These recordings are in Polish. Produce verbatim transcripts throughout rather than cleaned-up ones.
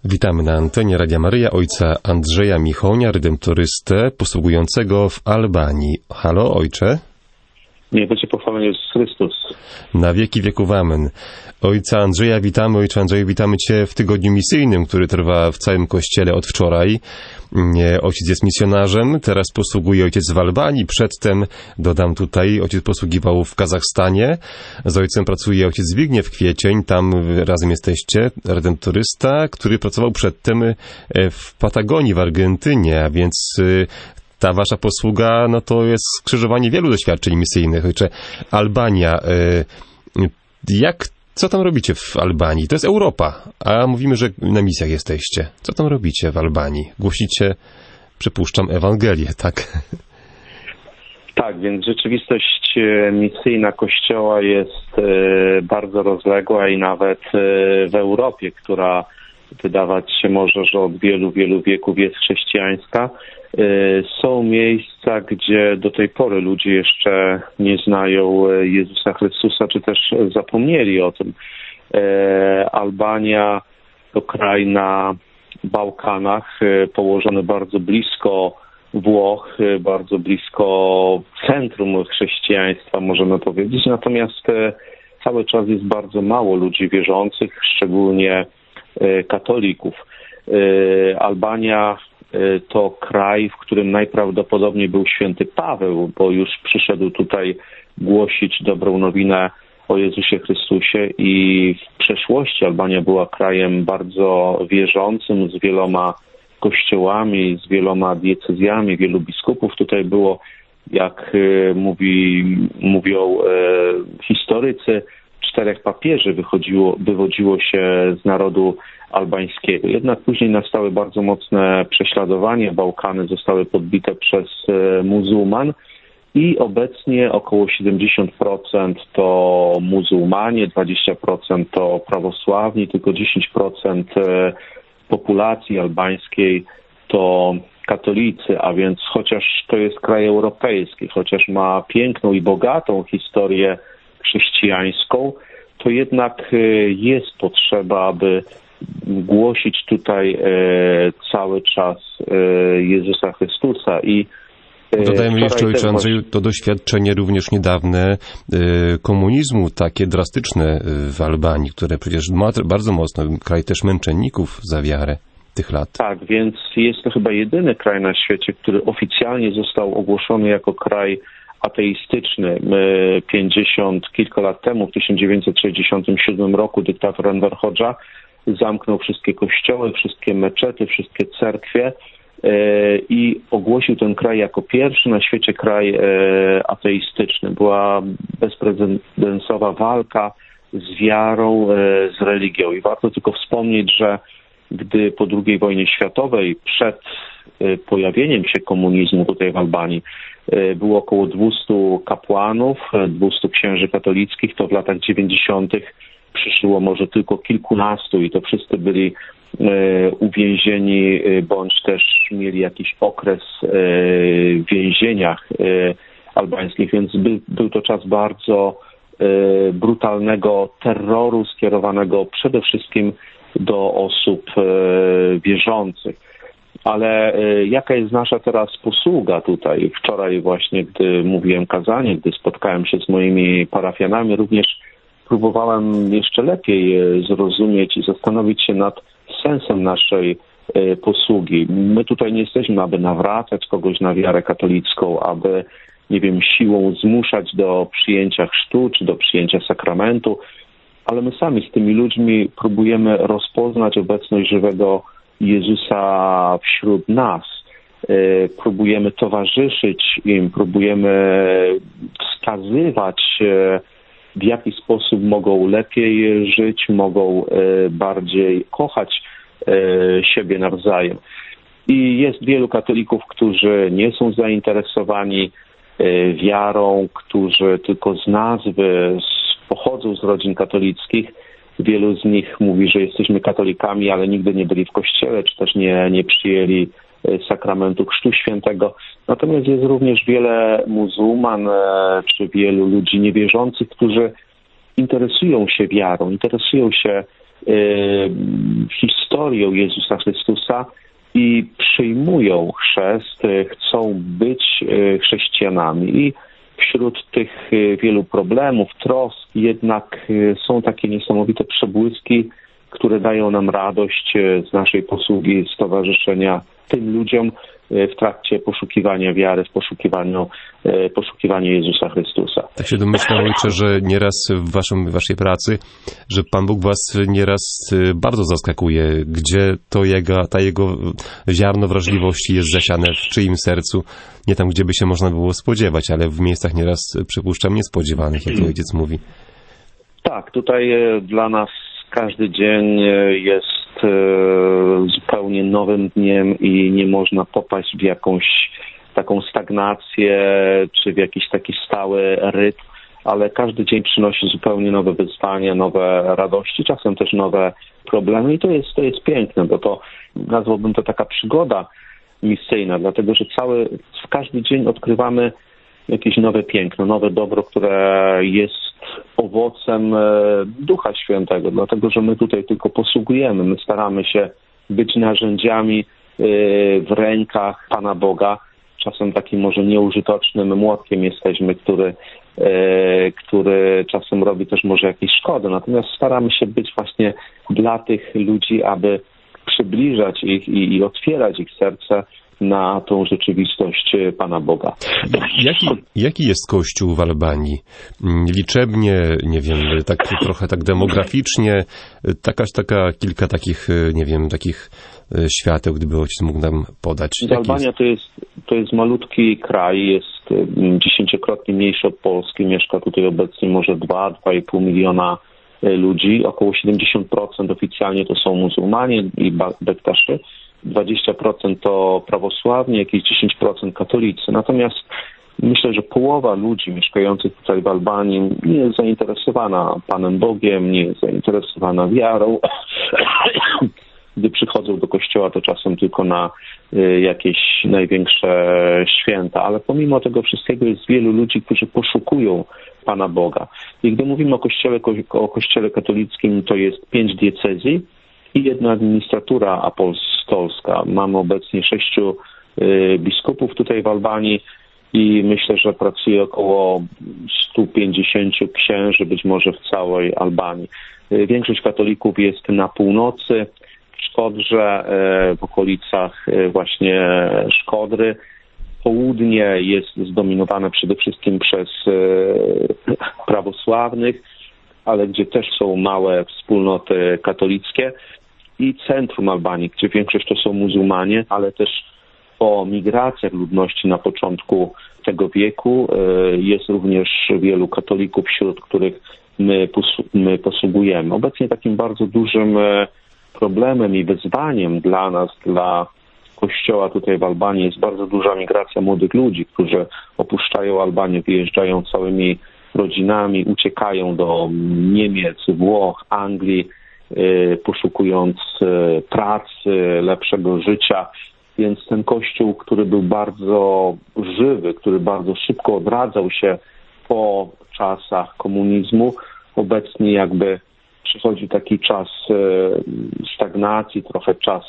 Witamy na antenie Radia Maryja ojca Andrzeja Michonia, redemptorystę posługującego w Albanii. Halo, ojcze? Niech będzie pochwalony Jezus Chrystus. Na wieki wieków amen. Ojca Andrzeja witamy, ojcze Andrzeju, witamy Cię w tygodniu misyjnym, który trwa w całym Kościele od wczoraj. Ojciec jest misjonarzem, teraz posługuje ojciec w Albanii, przedtem, dodam tutaj, ojciec posługiwał w Kazachstanie. Z ojcem pracuje ojciec Zbigniew Kwiecień, tam razem jesteście, redemptorysta, który pracował przedtem w Patagonii w Argentynie, a więc ta wasza posługa, no to jest skrzyżowanie wielu doświadczeń misyjnych. Ojcze, Albania, jak, co tam robicie w Albanii? To jest Europa, a mówimy, że na misjach jesteście. Co tam robicie w Albanii? Głosicie, przypuszczam, Ewangelię, tak? Tak, więc rzeczywistość misyjna Kościoła jest bardzo rozległa i nawet w Europie, która wydawać się może, że od wielu, wielu wieków jest chrześcijańska, są miejsca, gdzie do tej pory ludzie jeszcze nie znają Jezusa Chrystusa, czy też zapomnieli o tym. Albania to kraj na Bałkanach, położony bardzo blisko Włoch, bardzo blisko centrum chrześcijaństwa, możemy powiedzieć. Natomiast cały czas jest bardzo mało ludzi wierzących, szczególnie katolików. Albania to kraj, w którym najprawdopodobniej był święty Paweł, bo już przyszedł tutaj głosić dobrą nowinę o Jezusie Chrystusie i w przeszłości Albania była krajem bardzo wierzącym, z wieloma kościołami, z wieloma diecezjami, wielu biskupów. Tutaj było, jak mówi, mówią e, historycy, czterech papieży wychodziło, wywodziło się z narodu albańskiego. Jednak później nastały bardzo mocne prześladowania. Bałkany zostały podbite przez muzułman i obecnie około siedemdziesiąt procent to muzułmanie, dwadzieścia procent to prawosławni, tylko dziesięć procent populacji albańskiej to katolicy, a więc chociaż to jest kraj europejski, chociaż ma piękną i bogatą historię chrześcijańską, to jednak jest potrzeba, aby głosić tutaj cały czas Jezusa Chrystusa. I dodajmy jeszcze, ojcze Andrzeju, to doświadczenie również niedawne komunizmu, takie drastyczne w Albanii, które przecież ma bardzo mocno, kraj też męczenników za wiarę tych lat. Tak, więc jest to chyba jedyny kraj na świecie, który oficjalnie został ogłoszony jako kraj ateistyczny. My pięćdziesiąt kilka lat temu, w tysiąc dziewięćset sześćdziesiątym siódmym roku, dyktator Enver Hodża zamknął wszystkie kościoły, wszystkie meczety, wszystkie cerkwie i ogłosił ten kraj jako pierwszy na świecie kraj ateistyczny. Była bezprecedensowa walka z wiarą, z religią. I warto tylko wspomnieć, że gdy po drugiej wojnie światowej, przed pojawieniem się komunizmu tutaj w Albanii, było około dwustu kapłanów, dwustu księży katolickich, to w latach dziewięćdziesiątych przyszło może tylko kilkunastu i to wszyscy byli uwięzieni bądź też mieli jakiś okres w więzieniach albańskich, więc był, był to czas bardzo brutalnego terroru skierowanego przede wszystkim do osób wierzących. Ale jaka jest nasza teraz posługa tutaj? Wczoraj właśnie, gdy mówiłem kazanie, gdy spotkałem się z moimi parafianami, również próbowałem jeszcze lepiej zrozumieć i zastanowić się nad sensem naszej posługi. My tutaj nie jesteśmy, aby nawracać kogoś na wiarę katolicką, aby, nie wiem, siłą zmuszać do przyjęcia chrztu czy do przyjęcia sakramentu, ale my sami z tymi ludźmi próbujemy rozpoznać obecność żywego Jezusa wśród nas. Próbujemy towarzyszyć im, próbujemy wskazywać, w jaki sposób mogą lepiej żyć, mogą bardziej kochać siebie nawzajem. I jest wielu katolików, którzy nie są zainteresowani wiarą, którzy tylko z nazwy pochodzą z rodzin katolickich. Wielu z nich mówi, że jesteśmy katolikami, ale nigdy nie byli w kościele, czy też nie, nie przyjęli sakramentu Chrztu Świętego. Natomiast jest również wiele muzułman, czy wielu ludzi niewierzących, którzy interesują się wiarą, interesują się historią Jezusa Chrystusa i przyjmują chrzest, chcą być chrześcijanami. I wśród tych wielu problemów, trosk jednak są takie niesamowite przebłyski, które dają nam radość z naszej posługi stowarzyszenia tym ludziom w trakcie poszukiwania wiary, w poszukiwaniu, poszukiwaniu Jezusa Chrystusa. Tak się domyślam, ojcze, że nieraz w waszym, waszej pracy, że Pan Bóg was nieraz bardzo zaskakuje, gdzie to jego, ta jego ziarno wrażliwości jest zasiane, w czyim sercu, nie tam, gdzie by się można było spodziewać, ale w miejscach nieraz, przypuszczam, niespodziewanych, jak to ojciec mówi. Tak, tutaj dla nas każdy dzień jest zupełnie nowym dniem i nie można popaść w jakąś taką stagnację czy w jakiś taki stały rytm, ale każdy dzień przynosi zupełnie nowe wyzwania, nowe radości, czasem też nowe problemy i to jest, to jest piękne, bo to nazwałbym to taka przygoda misyjna, dlatego że cały, w każdy dzień odkrywamy jakieś nowe piękno, nowe dobro, które jest owocem Ducha Świętego, dlatego że my tutaj tylko posługujemy, my staramy się być narzędziami w rękach Pana Boga, czasem takim może nieużytecznym młotkiem jesteśmy, który, który czasem robi też może jakieś szkody, natomiast staramy się być właśnie dla tych ludzi, aby przybliżać ich i, i otwierać ich serce na tą rzeczywistość Pana Boga. Jaki, jaki jest Kościół w Albanii? Liczebnie, nie wiem, tak trochę tak demograficznie, taka, taka, kilka takich, nie wiem, takich świateł, gdyby ojciec mógł nam podać. Jaki Albania jest? to jest, to jest malutki kraj, jest dziesięciokrotnie mniejszy od Polski, mieszka tutaj obecnie może dwa, dwa i pół miliona ludzi, około siedemdziesiąt procent oficjalnie to są muzułmanie i bektaszy, dwadzieścia procent to prawosławni, jakieś dziesięć procent katolicy. Natomiast myślę, że połowa ludzi mieszkających tutaj w Albanii nie jest zainteresowana Panem Bogiem, nie jest zainteresowana wiarą. Gdy przychodzą do kościoła, to czasem tylko na jakieś największe święta, ale pomimo tego wszystkiego jest wielu ludzi, którzy poszukują Pana Boga. I gdy mówimy o kościele, o kościele katolickim, to jest pięć diecezji i jedna administratura apostolska. Mamy obecnie sześciu biskupów tutaj w Albanii i myślę, że pracuje około stu pięćdziesięciu księży, być może w całej Albanii. Większość katolików jest na północy, w Szkodrze, w okolicach właśnie Szkodry. Południe jest zdominowane przede wszystkim przez prawosławnych, ale gdzie też są małe wspólnoty katolickie i centrum Albanii, gdzie większość to są muzułmanie, ale też po migracjach ludności na początku tego wieku jest również wielu katolików, wśród których my, my posługujemy. Obecnie takim bardzo dużym problemem i wyzwaniem dla nas, dla Kościoła tutaj w Albanii jest bardzo duża migracja młodych ludzi, którzy opuszczają Albanię, wyjeżdżają całymi rodzinami, uciekają do Niemiec, Włoch, Anglii, poszukując pracy, lepszego życia. Więc ten Kościół, który był bardzo żywy, który bardzo szybko odradzał się po czasach komunizmu, obecnie jakby przychodzi taki czas stagnacji, trochę czas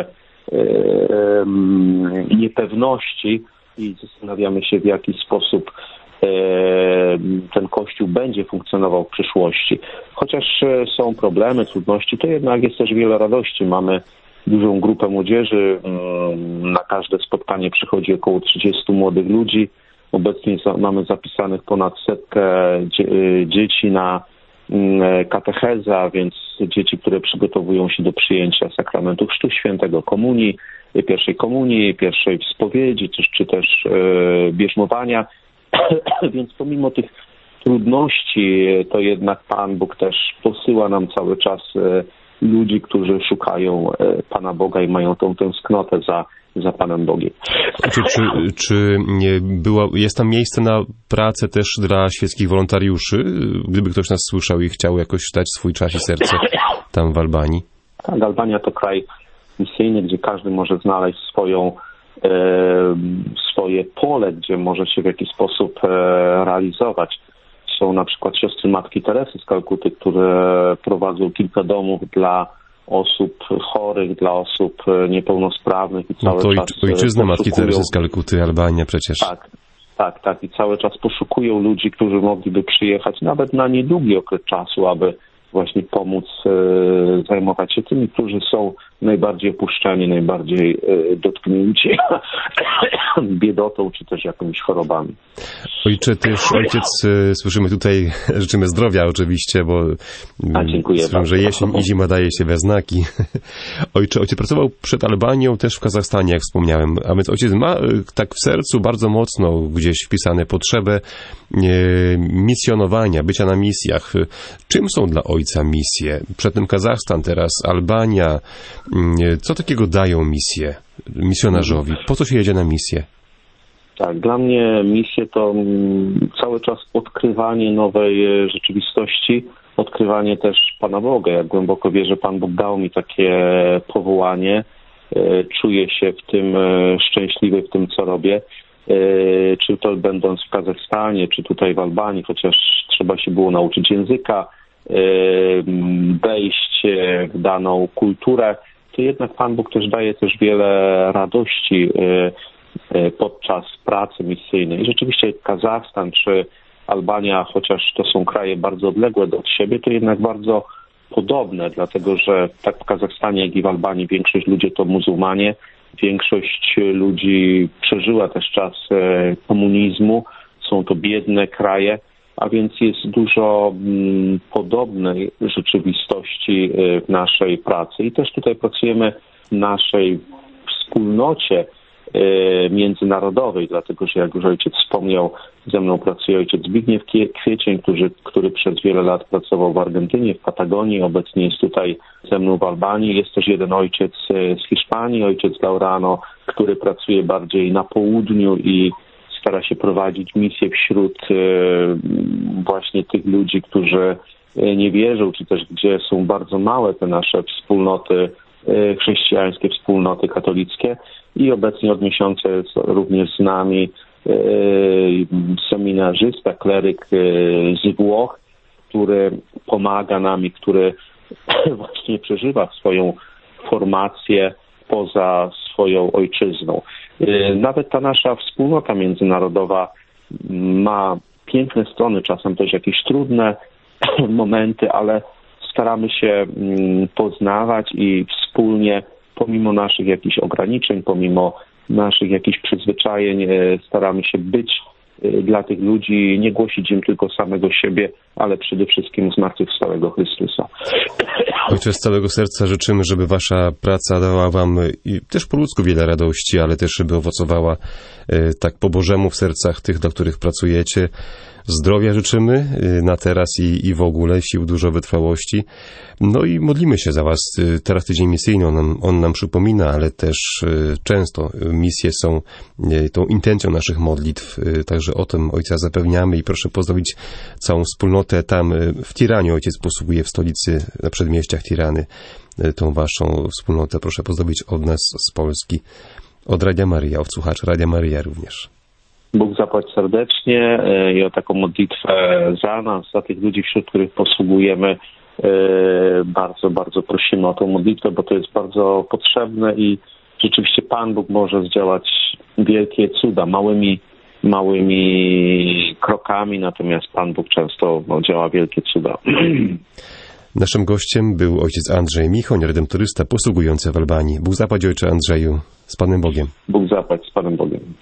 niepewności i zastanawiamy się, w jaki sposób ten Kościół będzie funkcjonował w przyszłości. Chociaż są problemy, trudności, to jednak jest też wiele radości. Mamy dużą grupę młodzieży. Na każde spotkanie przychodzi około trzydziestu młodych ludzi. Obecnie mamy zapisanych ponad setkę dzieci na katechezę, a więc dzieci, które przygotowują się do przyjęcia sakramentu Chrztu Świętego, komunii, pierwszej komunii, pierwszej spowiedzi, czy, czy też bierzmowania. Więc pomimo tych trudności, to jednak Pan Bóg też posyła nam cały czas ludzi, którzy szukają Pana Boga i mają tą tęsknotę za, za Panem Bogiem. Czy, czy, czy nie była, jest tam miejsce na pracę też dla świeckich wolontariuszy? Gdyby ktoś nas słyszał i chciał jakoś dać swój czas i serce tam w Albanii? Tak, Albania to kraj misyjny, gdzie każdy może znaleźć swoją, e, swoje pole, gdzie może się w jakiś sposób e, realizować. są na przykład siostry Matki Teresy z Kalkuty, które prowadzą kilka domów dla osób chorych, dla osób niepełnosprawnych i cały no to czas ojczyzna Matki poszukują... Teresy z Kalkuty, Albania przecież. Tak, tak, tak. I cały czas poszukują ludzi, którzy mogliby przyjechać nawet na niedługi okres czasu, aby właśnie pomóc e, zajmować się tymi, którzy są najbardziej opuszczeni, najbardziej e, dotknięci biedotą czy też jakimiś chorobami. Ojcze, też ojciec, e, słyszymy tutaj, życzymy zdrowia oczywiście, bo A, dziękuję słyszę, że jesień i zima daje się we znaki. Ojcze, ojciec pracował przed Albanią, też w Kazachstanie, jak wspomniałem, a więc ojciec ma e, tak w sercu bardzo mocno gdzieś wpisane potrzebę e, misjonowania, bycia na misjach. Czym są dla ojca misje? Przedtem Kazachstan, teraz Albania. Co takiego dają misje misjonarzowi? Po co się jedzie na misję? Tak, dla mnie misje to cały czas odkrywanie nowej rzeczywistości, odkrywanie też Pana Boga. Ja głęboko wierzę, Pan Bóg dał mi takie powołanie. Czuję się w tym szczęśliwy, w tym, co robię. Czy to będąc w Kazachstanie, czy tutaj w Albanii, chociaż trzeba się było nauczyć języka, wejść w daną kulturę, to jednak Pan Bóg też daje też wiele radości podczas pracy misyjnej. I rzeczywiście Kazachstan czy Albania, chociaż to są kraje bardzo odległe od siebie, to jednak bardzo podobne, dlatego że tak w Kazachstanie, jak i w Albanii większość ludzi to muzułmanie, większość ludzi przeżyła też czas komunizmu, są to biedne kraje, a więc jest dużo mm, podobnej rzeczywistości w naszej pracy. I też tutaj pracujemy w naszej wspólnocie y, międzynarodowej, dlatego że jak już ojciec wspomniał, ze mną pracuje ojciec Zbigniew Kwiecień, który, który przez wiele lat pracował w Argentynie, w Patagonii, obecnie jest tutaj ze mną w Albanii. Jest też jeden ojciec z Hiszpanii, ojciec Laurano, który pracuje bardziej na południu i stara się prowadzić misję wśród właśnie tych ludzi, którzy nie wierzą, czy też gdzie są bardzo małe te nasze wspólnoty, chrześcijańskie wspólnoty katolickie. I obecnie od miesiąca jest również z nami seminarzysta, kleryk z Włoch, który pomaga nam i który właśnie przeżywa swoją formację poza swoją ojczyzną. Nawet ta nasza wspólnota międzynarodowa ma piękne strony, czasem też jakieś trudne momenty, ale staramy się poznawać i wspólnie, pomimo naszych jakichś ograniczeń, pomimo naszych jakichś przyzwyczajeń, staramy się być dla tych ludzi, nie głosić im tylko samego siebie, ale przede wszystkim zmartwychwstałego Chrystusa. Ojcze, z całego serca życzymy, żeby wasza praca dała wam i też po ludzku wiele radości, ale też żeby owocowała tak po Bożemu w sercach tych, dla których pracujecie. Zdrowia życzymy na teraz i, i w ogóle, sił dużo, wytrwałości. No i modlimy się za was. Teraz tydzień misyjny, on nam, on nam przypomina, ale też często misje są tą intencją naszych modlitw. Także o tym ojca zapewniamy i proszę pozdrowić całą wspólnotę tam w Tiranie. Ojciec posługuje w stolicy, na przedmieściach Tirany. Tą waszą wspólnotę proszę pozdrowić od nas z Polski, od Radia Maryja, od słuchaczy Radia Maryja również. Bóg zapłać serdecznie i o taką modlitwę za nas, za tych ludzi, wśród których posługujemy. Bardzo, bardzo prosimy o tą modlitwę, bo to jest bardzo potrzebne i rzeczywiście Pan Bóg może zdziałać wielkie cuda małymi, małymi krokami, natomiast Pan Bóg często no, działa wielkie cuda. Naszym gościem był ojciec Andrzej Michoń, redemptorysta posługujący w Albanii. Bóg zapłać, ojcze Andrzeju, z Panem Bogiem. Bóg zapłać, z Panem Bogiem.